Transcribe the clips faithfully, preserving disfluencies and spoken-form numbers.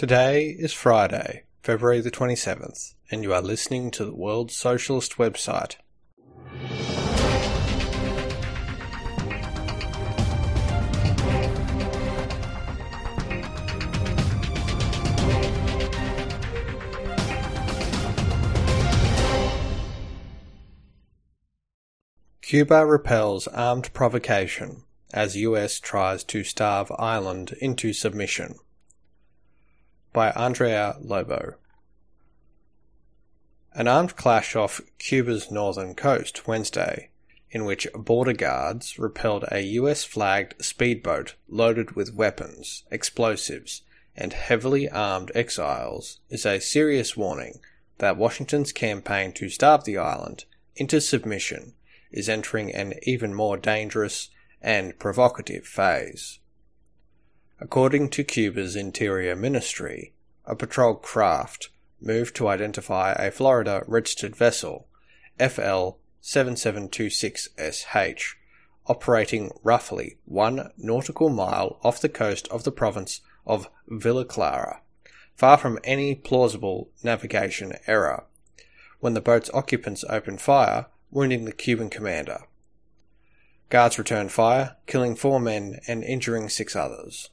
Today is Friday, February the twenty-seventh, and you are listening to the World Socialist website. Cuba repels armed provocation as U S tries to starve Ireland into submission. By Andrea Lobo. An armed clash off Cuba's northern coast Wednesday, in which border guards repelled a U S-flagged speedboat loaded with weapons, explosives, and heavily armed exiles, is a serious warning that Washington's campaign to starve the island into submission is entering an even more dangerous and provocative phase. According to Cuba's Interior Ministry, a patrol craft moved to identify a Florida-registered vessel, F L seven seven two six S H, operating roughly one nautical mile off the coast of the province of Villa Clara, far from any plausible navigation error, when the boat's occupants opened fire, wounding the Cuban commander. Guards returned fire, killing four men and injuring six others.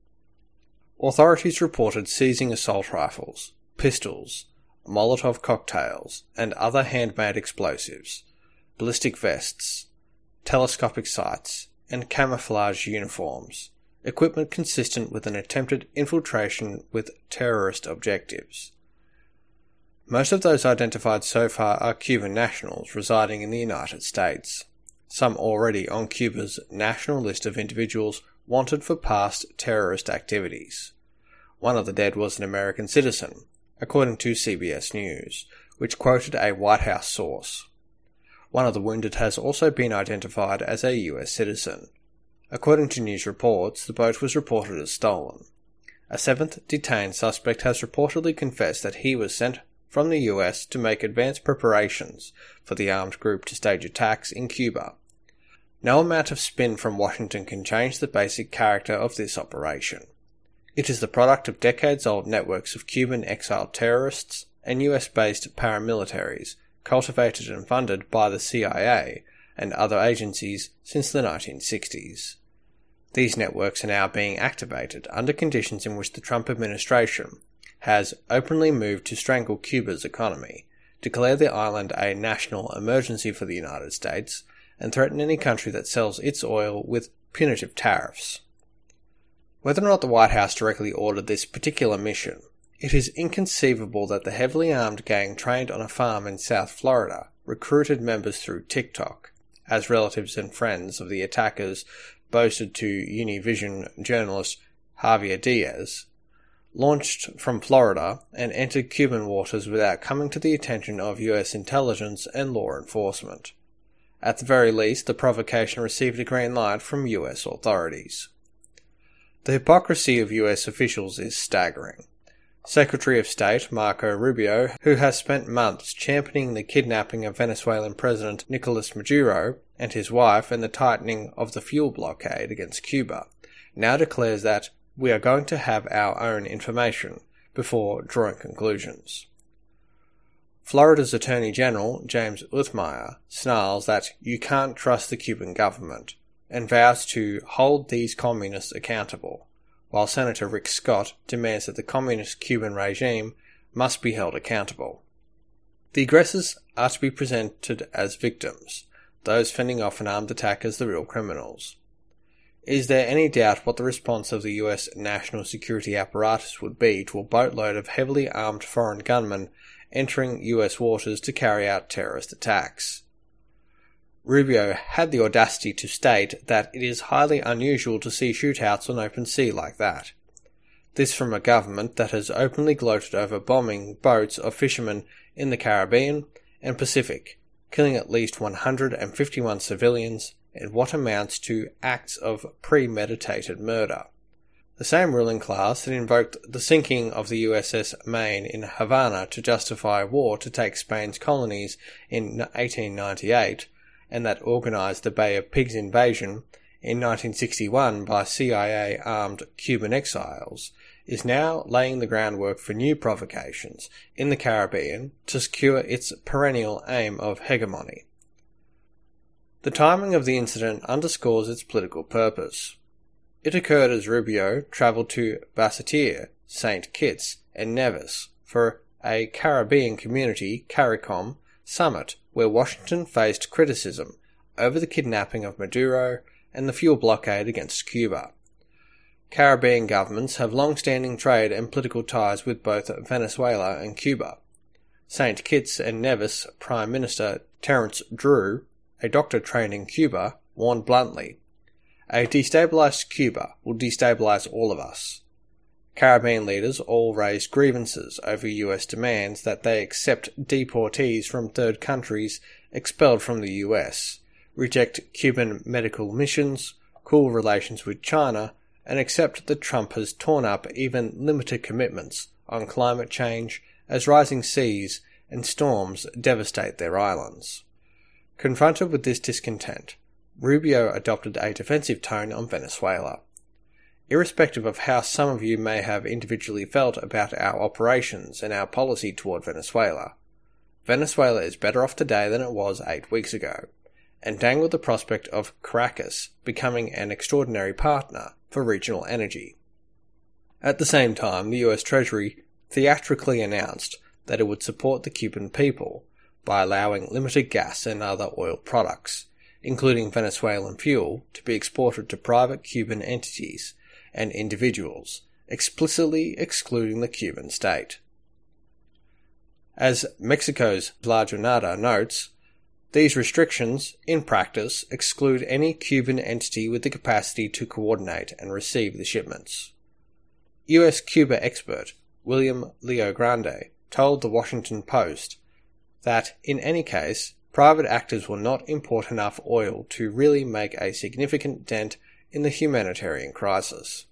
Authorities reported seizing assault rifles, pistols, Molotov cocktails, and other handmade explosives, ballistic vests, telescopic sights, and camouflage uniforms, equipment consistent with an attempted infiltration with terrorist objectives. Most of those identified so far are Cuban nationals residing in the United States, some already on Cuba's national list of individuals wanted for past terrorist activities. One of the dead was an American citizen, according to C B S News, which quoted a White House source. One of the wounded has also been identified as a U S citizen. According to news reports, the boat was reported as stolen. A seventh detained suspect has reportedly confessed that he was sent from the U S to make advanced preparations for the armed group to stage attacks in Cuba. No amount of spin from Washington can change the basic character of this operation. It is the product of decades-old networks of Cuban exiled terrorists and U S-based paramilitaries cultivated and funded by the C I A and other agencies since the nineteen sixties. These networks are now being activated under conditions in which the Trump administration has openly moved to strangle Cuba's economy, declare the island a national emergency for the United States, and threaten any country that sells its oil with punitive tariffs. Whether or not the White House directly ordered this particular mission, it is inconceivable that the heavily armed gang trained on a farm in South Florida recruited members through TikTok, as relatives and friends of the attackers boasted to Univision journalist Javier Diaz, launched from Florida and entered Cuban waters without coming to the attention of U S intelligence and law enforcement. At the very least, the provocation received a green light from U S authorities. The hypocrisy of U S officials is staggering. Secretary of State Marco Rubio, who has spent months championing the kidnapping of Venezuelan President Nicolas Maduro and his wife and the tightening of the fuel blockade against Cuba, now declares that we are going to have our own information before drawing conclusions. Florida's Attorney General, James Uthmeier, snarls that you can't trust the Cuban government, and vows to hold these communists accountable, while Senator Rick Scott demands that the communist Cuban regime must be held accountable. The aggressors are to be presented as victims, those fending off an armed attack as the real criminals. Is there any doubt what the response of the U S national security apparatus would be to a boatload of heavily armed foreign gunmen entering U S waters to carry out terrorist attacks? Rubio had the audacity to state that it is highly unusual to see shootouts on open sea like that. This from a government that has openly gloated over bombing boats of fishermen in the Caribbean and Pacific, killing at least one hundred fifty-one civilians in what amounts to acts of premeditated murder. The same ruling class that invoked the sinking of the U S S Maine in Havana to justify war to take Spain's colonies in eighteen ninety-eight, and that organised the Bay of Pigs invasion in nineteen sixty-one by C I A-armed Cuban exiles, is now laying the groundwork for new provocations in the Caribbean to secure its perennial aim of hegemony. The timing of the incident underscores its political purpose. It occurred as Rubio travelled to Basseterre, Saint Kitts, and Nevis for a Caribbean Community CARICOM summit where Washington faced criticism over the kidnapping of Maduro and the fuel blockade against Cuba. Caribbean governments have long-standing trade and political ties with both Venezuela and Cuba. Saint Kitts and Nevis Prime Minister Terence Drew, a doctor trained in Cuba, warned bluntly, "A destabilized Cuba will destabilize all of us." Caribbean leaders all raised grievances over U S demands that they accept deportees from third countries expelled from the U S, reject Cuban medical missions, cool relations with China, and accept that Trump has torn up even limited commitments on climate change as rising seas and storms devastate their islands. Confronted with this discontent, Rubio adopted a defensive tone on Venezuela. Irrespective of how some of you may have individually felt about our operations and our policy toward Venezuela, Venezuela is better off today than it was eight weeks ago, and dangled the prospect of Caracas becoming an extraordinary partner for regional energy. At the same time, the U S Treasury theatrically announced that it would support the Cuban people by allowing limited gas and other oil products, including Venezuelan fuel, to be exported to private Cuban entities and individuals, explicitly excluding the Cuban state. As Mexico's La Jornada notes, these restrictions, in practice, exclude any Cuban entity with the capacity to coordinate and receive the shipments. U S-Cuba expert William Leogrande told the Washington Post that, in any case, private actors will not import enough oil to really make a significant dent in the humanitarian crisis.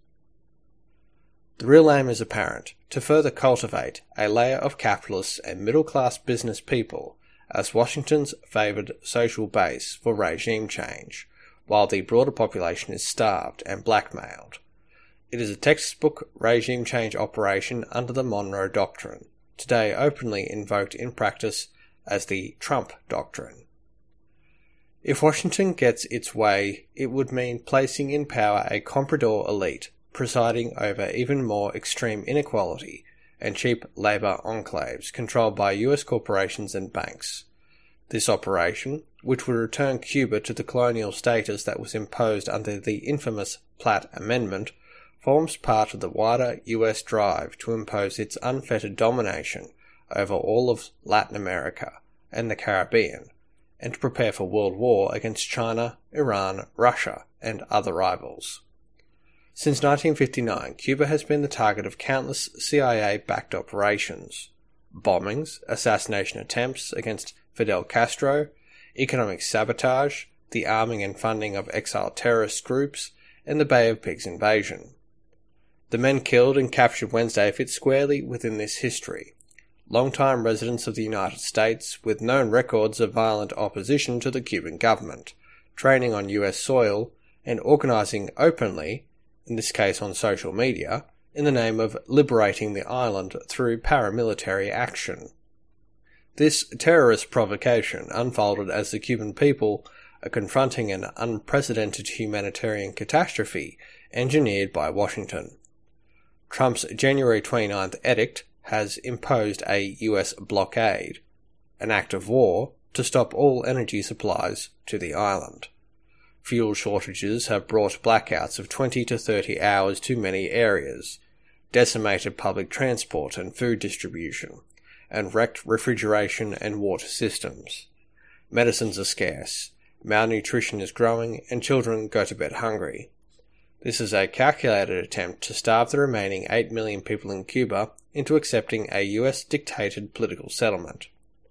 The real aim is apparent: to further cultivate a layer of capitalists and middle-class business people as Washington's favoured social base for regime change, while the broader population is starved and blackmailed. It is a textbook regime change operation under the Monroe Doctrine, today openly invoked in practice as the Trump Doctrine. If Washington gets its way, it would mean placing in power a comprador elite, presiding over even more extreme inequality and cheap labour enclaves controlled by U S corporations and banks. This operation, which would return Cuba to the colonial status that was imposed under the infamous Platt Amendment, forms part of the wider U S drive to impose its unfettered domination over all of Latin America and the Caribbean, and to prepare for world war against China, Iran, Russia, and other rivals. Since nineteen fifty-nine, Cuba has been the target of countless C I A-backed operations, bombings, assassination attempts against Fidel Castro, economic sabotage, the arming and funding of exiled terrorist groups, and the Bay of Pigs invasion. The men killed and captured Wednesday fit squarely within this history. Long-time residents of the United States with known records of violent opposition to the Cuban government, training on U S soil, and organising openly, in this case on social media, in the name of liberating the island through paramilitary action. This terrorist provocation unfolded as the Cuban people are confronting an unprecedented humanitarian catastrophe engineered by Washington. Trump's January twenty-ninth edict has imposed a U S blockade, an act of war, to stop all energy supplies to the island. Fuel shortages have brought blackouts of twenty to thirty hours to many areas, decimated public transport and food distribution, and wrecked refrigeration and water systems. Medicines are scarce, malnutrition is growing, and children go to bed hungry. This is a calculated attempt to starve the remaining eight million people in Cuba into accepting a U S-dictated political settlement.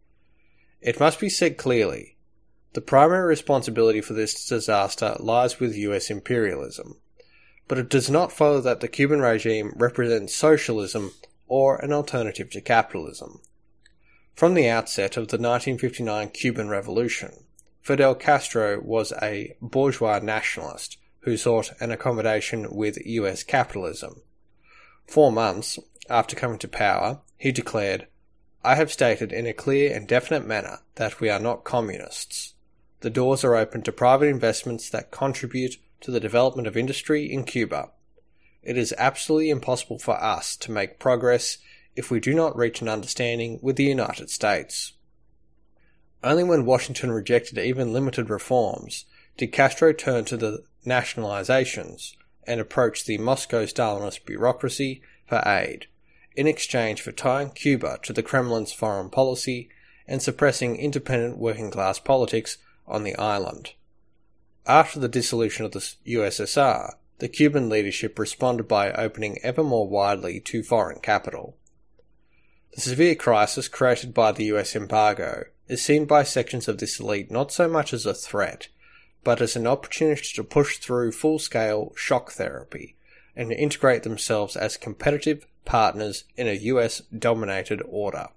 It must be said clearly, the primary responsibility for this disaster lies with U S imperialism, but it does not follow that the Cuban regime represents socialism or an alternative to capitalism. From the outset of the nineteen fifty-nine Cuban Revolution, Fidel Castro was a bourgeois nationalist who sought an accommodation with U S capitalism. Four months after coming to power, he declared, "I have stated in a clear and definite manner that we are not communists. The doors are open to private investments that contribute to the development of industry in Cuba. It is absolutely impossible for us to make progress if we do not reach an understanding with the United States." Only when Washington rejected even limited reforms did Castro turn to the nationalizations and approach the Moscow-Stalinist bureaucracy for aid, in exchange for tying Cuba to the Kremlin's foreign policy and suppressing independent working-class politics on the island. After the dissolution of the U S S R, the Cuban leadership responded by opening ever more widely to foreign capital. The severe crisis created by the U S embargo is seen by sections of this elite not so much as a threat, but as an opportunity to push through full-scale shock therapy and integrate themselves as competitive partners in a U S-dominated order.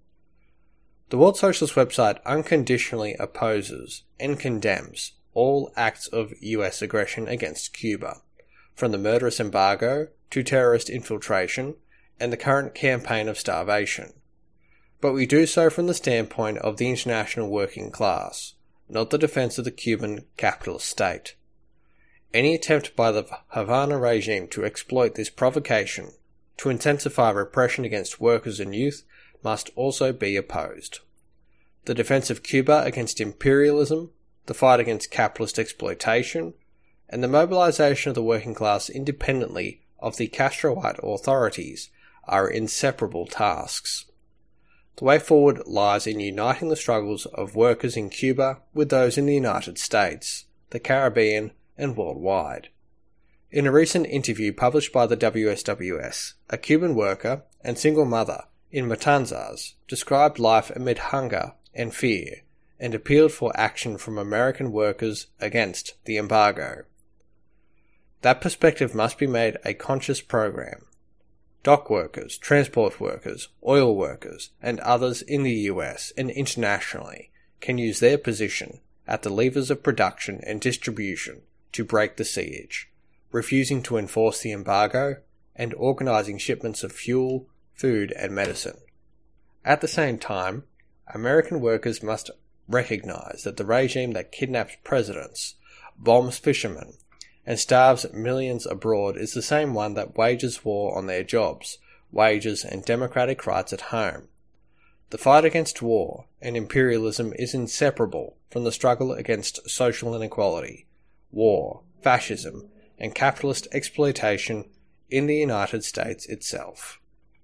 The World Socialist website unconditionally opposes and condemns all acts of U S aggression against Cuba, from the murderous embargo to terrorist infiltration and the current campaign of starvation. But we do so from the standpoint of the international working class, not the defense of the Cuban capitalist state. Any attempt by the Havana regime to exploit this provocation to intensify repression against workers and youth must also be opposed. The defense of Cuba against imperialism, the fight against capitalist exploitation, and the mobilization of the working class independently of the Castroite authorities are inseparable tasks. The way forward lies in uniting the struggles of workers in Cuba with those in the United States, the Caribbean, and worldwide. In a recent interview published by the W S W S, a Cuban worker and single mother in Matanzas described life amid hunger and fear and appealed for action from American workers against the embargo. That perspective must be made a conscious program. Dock workers, transport workers, oil workers, and others in the U S and internationally can use their position at the levers of production and distribution to break the siege, refusing to enforce the embargo and organizing shipments of fuel, food, and medicine. At the same time, American workers must recognize that the regime that kidnaps presidents, bombs fishermen, and starves millions abroad is the same one that wages war on their jobs, wages, and democratic rights at home. The fight against war and imperialism is inseparable from the struggle against social inequality, war, fascism, and capitalist exploitation in the United States itself.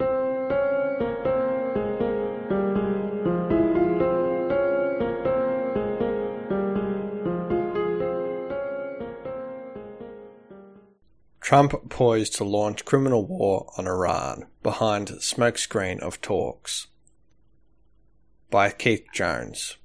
Trump poised to launch criminal war on Iran behind smokescreen of talks. By Keith Jones.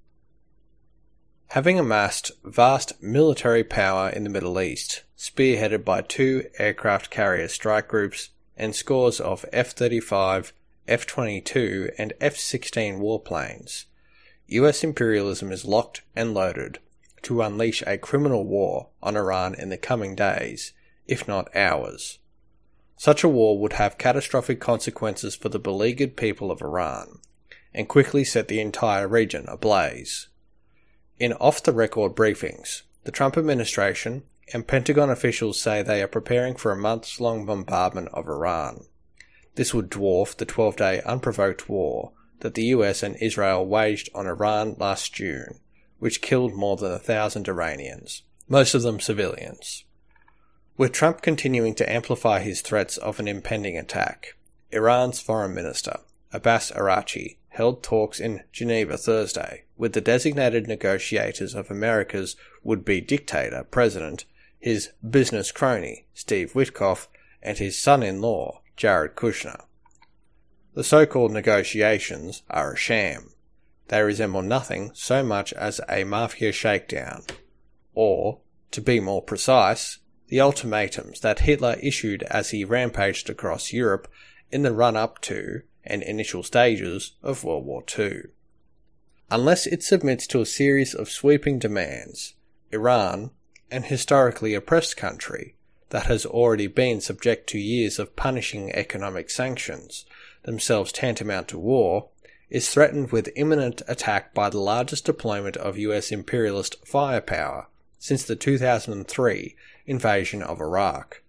Having amassed vast military power in the Middle East, spearheaded by two aircraft carrier strike groups and scores of F thirty-five, F twenty-two and F sixteen warplanes, U S imperialism is locked and loaded to unleash a criminal war on Iran in the coming days, if not hours. Such a war would have catastrophic consequences for the beleaguered people of Iran, and quickly set the entire region ablaze. In off-the-record briefings, the Trump administration and Pentagon officials say they are preparing for a months-long bombardment of Iran. This would dwarf the twelve-day unprovoked war that the U S and Israel waged on Iran last June, which killed more than a thousand Iranians, most of them civilians. With Trump continuing to amplify his threats of an impending attack, Iran's Foreign Minister, Abbas Araghchi, held talks in Geneva Thursday with the designated negotiators of America's would-be dictator president, his business crony, Steve Witkoff, and his son-in-law, Jared Kushner. The so-called negotiations are a sham. They resemble nothing so much as a mafia shakedown, or, to be more precise, the ultimatums that Hitler issued as he rampaged across Europe in the run-up to and initial stages of World War Two. Unless it submits to a series of sweeping demands, Iran, an historically oppressed country, that has already been subject to years of punishing economic sanctions, themselves tantamount to war, is threatened with imminent attack by the largest deployment of U S imperialist firepower since the two thousand three invasion of Iraq.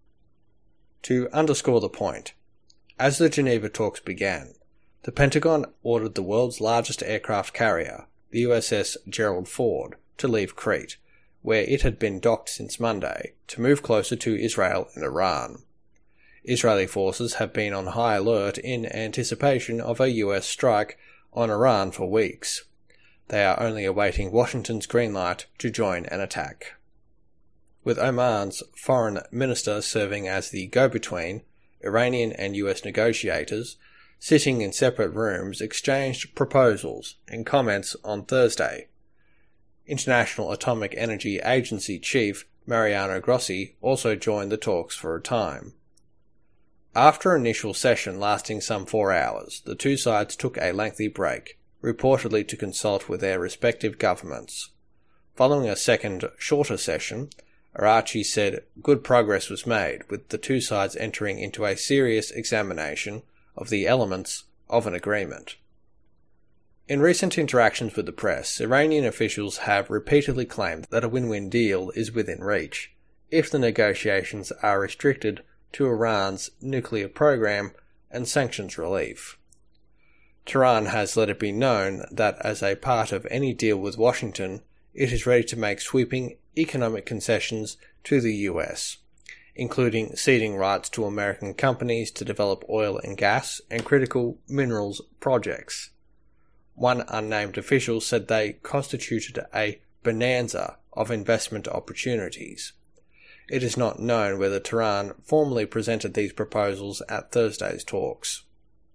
To underscore the point, as the Geneva talks began, the Pentagon ordered the world's largest aircraft carrier, the U S S Gerald Ford, to leave Crete, where it had been docked since Monday, to move closer to Israel and Iran. Israeli forces have been on high alert in anticipation of a U S strike on Iran for weeks. They are only awaiting Washington's green light to join an attack. With Oman's foreign minister serving as the go-between, Iranian and U S negotiators, sitting in separate rooms, exchanged proposals and comments on Thursday. International Atomic Energy Agency chief Mariano Grossi also joined the talks for a time. After an initial session lasting some four hours, the two sides took a lengthy break, reportedly to consult with their respective governments. Following a second, shorter session, Arachi said good progress was made, with the two sides entering into a serious examination of the elements of an agreement. In recent interactions with the press, Iranian officials have repeatedly claimed that a win-win deal is within reach, if the negotiations are restricted to Iran's nuclear program and sanctions relief. Tehran has let it be known that as a part of any deal with Washington, it is ready to make sweeping economic concessions to the U S, including ceding rights to American companies to develop oil and gas and critical minerals projects. One unnamed official said they constituted a bonanza of investment opportunities. It is not known whether Tehran formally presented these proposals at Thursday's talks.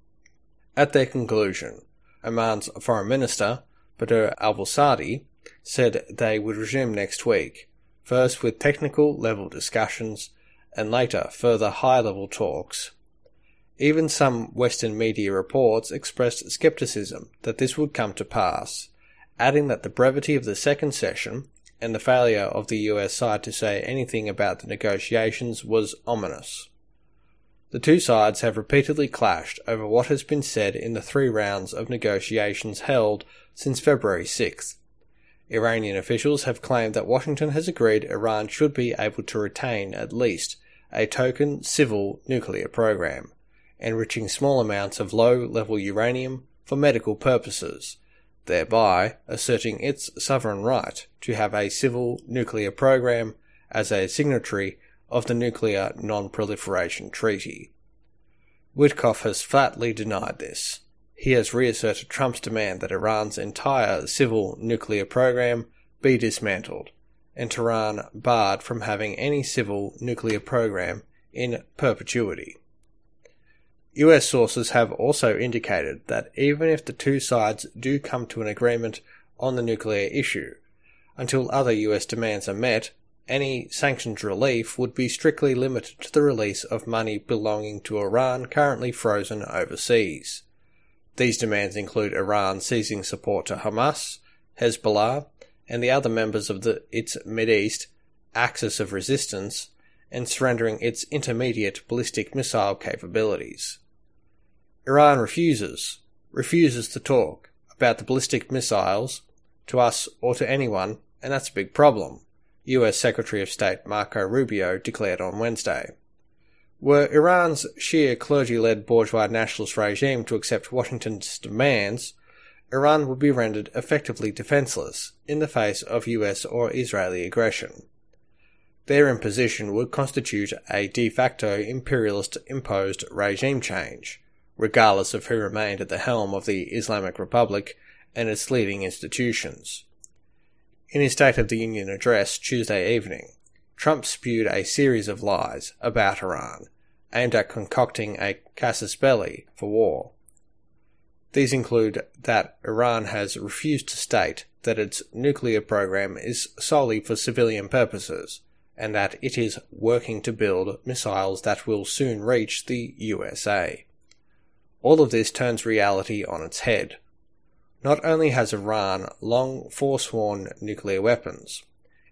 At their conclusion, Oman's foreign minister, Badr al-Busadi, said they would resume next week, first with technical-level discussions and later further high-level talks. Even some Western media reports expressed skepticism that this would come to pass, adding that the brevity of the second session and the failure of the U S side to say anything about the negotiations was ominous. The two sides have repeatedly clashed over what has been said in the three rounds of negotiations held since February sixth. Iranian officials have claimed that Washington has agreed Iran should be able to retain at least a token civil nuclear program, enriching small amounts of low-level uranium for medical purposes, thereby asserting its sovereign right to have a civil nuclear program as a signatory of the Nuclear Non-Proliferation Treaty. Witkoff has flatly denied this. He has reasserted Trump's demand that Iran's entire civil nuclear program be dismantled, and Tehran barred from having any civil nuclear program in perpetuity. U S sources have also indicated that even if the two sides do come to an agreement on the nuclear issue, until other U S demands are met, any sanctions relief would be strictly limited to the release of money belonging to Iran currently frozen overseas. These demands include Iran ceasing support to Hamas, Hezbollah, and the other members of the, its Mideast axis of resistance, and surrendering its intermediate ballistic missile capabilities. Iran refuses, refuses to talk about the ballistic missiles to us or to anyone, and that's a big problem, U S Secretary of State Marco Rubio declared on Wednesday. Were Iran's Shia clergy-led bourgeois nationalist regime to accept Washington's demands, Iran would be rendered effectively defenseless in the face of U S or Israeli aggression. Their imposition would constitute a de facto imperialist-imposed regime change, regardless of who remained at the helm of the Islamic Republic and its leading institutions. In his State of the Union address Tuesday evening, Trump spewed a series of lies about Iran, aimed at concocting a casus belli for war. These include that Iran has refused to state that its nuclear program is solely for civilian purposes, and that it is working to build missiles that will soon reach the U S A. All of this turns reality on its head. Not only has Iran long forsworn nuclear weapons,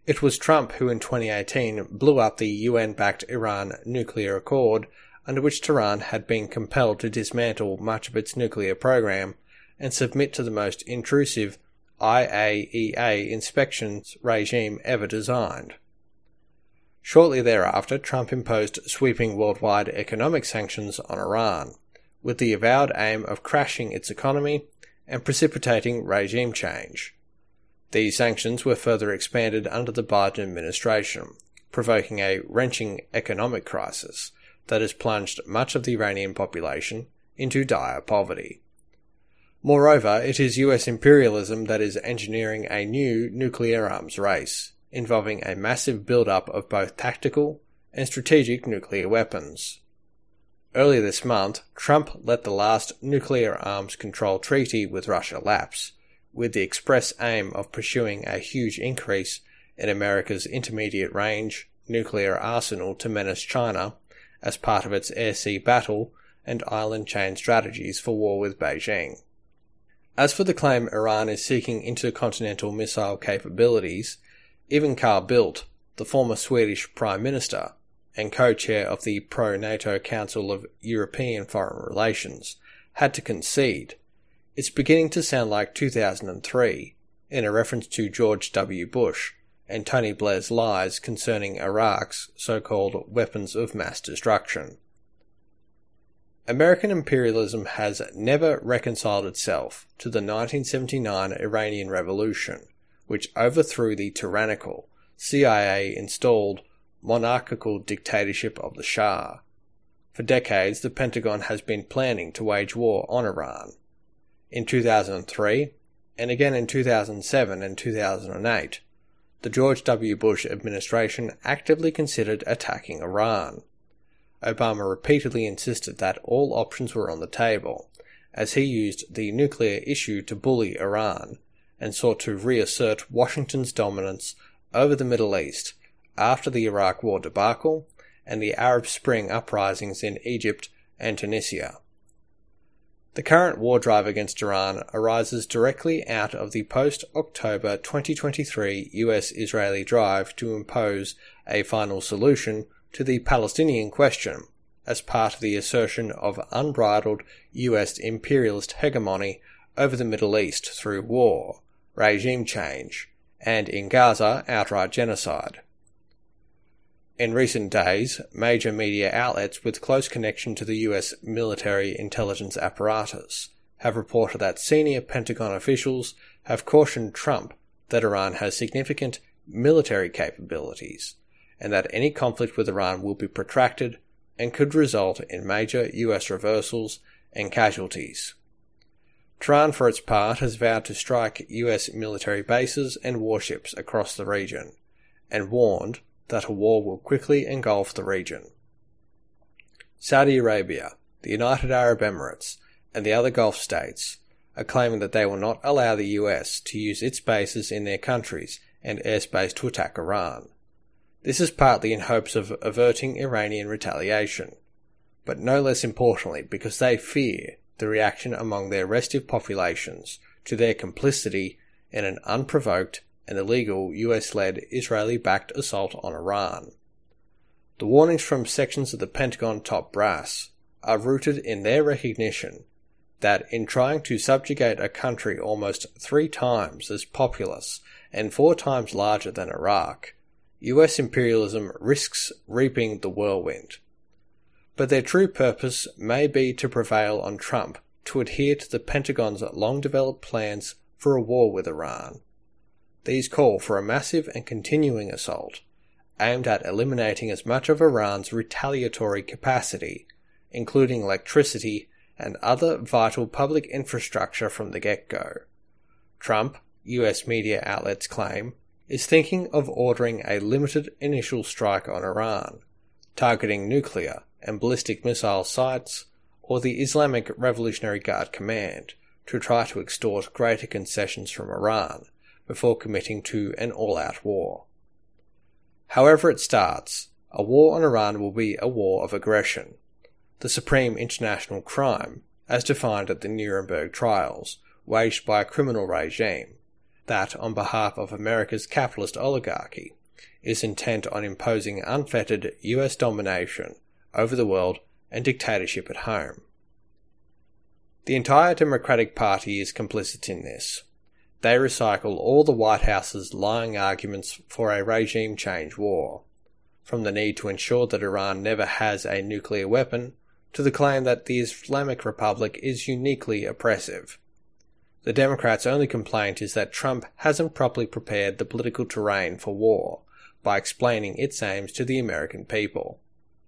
It was Trump who in twenty eighteen blew up the U N-backed Iran nuclear accord, under which Tehran had been compelled to dismantle much of its nuclear program and submit to the most intrusive I A E A inspections regime ever designed. Shortly thereafter, Trump imposed sweeping worldwide economic sanctions on Iran, with the avowed aim of crashing its economy and precipitating regime change. These sanctions were further expanded under the Biden administration, provoking a wrenching economic crisis that has plunged much of the Iranian population into dire poverty. Moreover, it is U S imperialism that is engineering a new nuclear arms race, involving a massive build-up of both tactical and strategic nuclear weapons. Earlier this month, Trump let the last nuclear arms control treaty with Russia lapse, with the express aim of pursuing a huge increase in America's intermediate-range nuclear arsenal to menace China as part of its air-sea battle and island chain strategies for war with Beijing. As for the claim Iran is seeking intercontinental missile capabilities, even Carl Bildt, the former Swedish Prime Minister and co-chair of the pro-NATO Council of European Foreign Relations, had to concede. It's beginning to sound like two thousand three, in a reference to George W. Bush and Tony Blair's lies concerning Iraq's so-called weapons of mass destruction. American imperialism has never reconciled itself to the nineteen seventy-nine Iranian Revolution, which overthrew the tyrannical, C I A-installed monarchical dictatorship of the Shah. For decades, the Pentagon has been planning to wage war on Iran. In two thousand three, and again in two thousand seven and two thousand eight, the George W. Bush administration actively considered attacking Iran. Obama repeatedly insisted that all options were on the table, as he used the nuclear issue to bully Iran, and sought to reassert Washington's dominance over the Middle East after the Iraq War debacle and the Arab Spring uprisings in Egypt and Tunisia. The current war drive against Iran arises directly out of the post-October twenty twenty-three U S-Israeli drive to impose a final solution to the Palestinian question as part of the assertion of unbridled U S imperialist hegemony over the Middle East through war, regime change, and in Gaza, outright genocide. In recent days, major media outlets with close connection to the U S military intelligence apparatus have reported that senior Pentagon officials have cautioned Trump that Iran has significant military capabilities, and that any conflict with Iran will be protracted and could result in major U S reversals and casualties. Tehran, for its part, has vowed to strike U S military bases and warships across the region, and warned that a war will quickly engulf the region. Saudi Arabia, the United Arab Emirates, and the other Gulf states are claiming that they will not allow the U S to use its bases in their countries and airspace to attack Iran. This is partly in hopes of averting Iranian retaliation, but no less importantly because they fear the reaction among their restive populations to their complicity in an unprovoked and illegal U S-led Israeli-backed assault on Iran. The warnings from sections of the Pentagon top brass are rooted in their recognition that in trying to subjugate a country almost three times as populous and four times larger than Iraq, U S imperialism risks reaping the whirlwind. But their true purpose may be to prevail on Trump to adhere to the Pentagon's long-developed plans for a war with Iran. These call for a massive and continuing assault, aimed at eliminating as much of Iran's retaliatory capacity, including electricity and other vital public infrastructure from the get-go. Trump, U S media outlets claim, is thinking of ordering a limited initial strike on Iran, targeting nuclear and ballistic missile sites or the Islamic Revolutionary Guard Command to try to extort greater concessions from Iran before committing to an all-out war. However it starts, a war on Iran will be a war of aggression, the supreme international crime, as defined at the Nuremberg trials, waged by a criminal regime, that on behalf of America's capitalist oligarchy is intent on imposing unfettered U S domination over the world and dictatorship at home. The entire Democratic Party is complicit in this. They recycle all the White House's lying arguments for a regime change war, from the need to ensure that Iran never has a nuclear weapon to the claim that the Islamic Republic is uniquely oppressive. The Democrats' only complaint is that Trump hasn't properly prepared the political terrain for war by explaining its aims to the American people.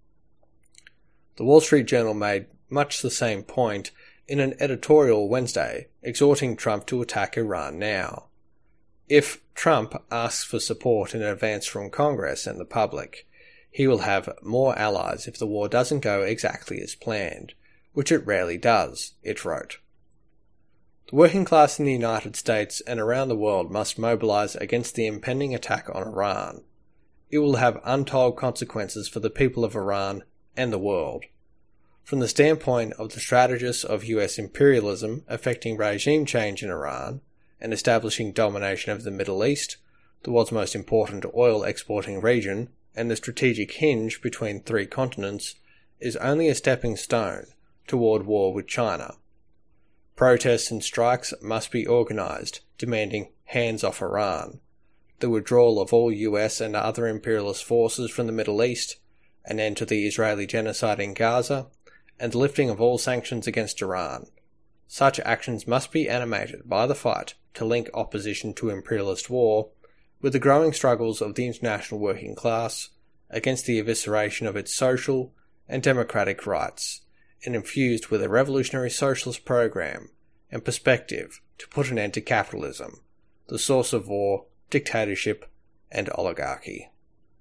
The Wall Street Journal made much the same point in an editorial Wednesday, exhorting Trump to attack Iran now. If Trump asks for support in advance from Congress and the public, he will have more allies if the war doesn't go exactly as planned, which it rarely does, it wrote. The working class in the United States and around the world must mobilize against the impending attack on Iran. It will have untold consequences for the people of Iran and the world. From the standpoint of the strategists of U S imperialism affecting regime change in Iran and establishing domination over the Middle East, the world's most important oil exporting region, and the strategic hinge between three continents, is only a stepping stone toward war with China. Protests and strikes must be organized, demanding hands off Iran, the withdrawal of all U S and other imperialist forces from the Middle East, an end to the Israeli genocide in Gaza, and the lifting of all sanctions against Iran. Such actions must be animated by the fight to link opposition to imperialist war with the growing struggles of the international working class against the evisceration of its social and democratic rights, and infused with a revolutionary socialist program and perspective to put an end to capitalism, the source of war, dictatorship, and oligarchy.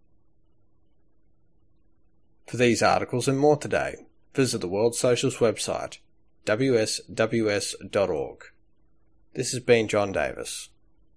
For these articles and more today, visit the World Socialist website, w s w s dot org. This has been John Davis.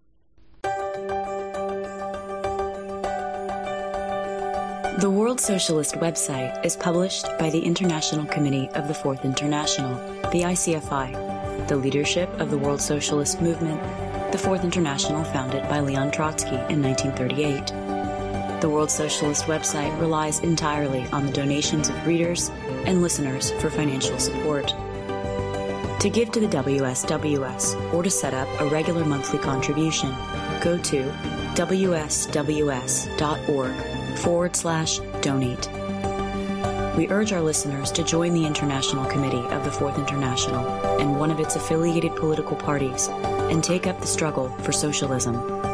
The World Socialist website is published by the International Committee of the Fourth International, the I C F I, the leadership of the World Socialist movement, the Fourth International founded by Leon Trotsky in nineteen thirty-eight. The World Socialist website relies entirely on the donations of readers and listeners for financial support. To give to the W S W S or to set up a regular monthly contribution, go to w s w s dot org forward slash donate. We urge our listeners to join the International Committee of the Fourth International and one of its affiliated political parties and take up the struggle for socialism.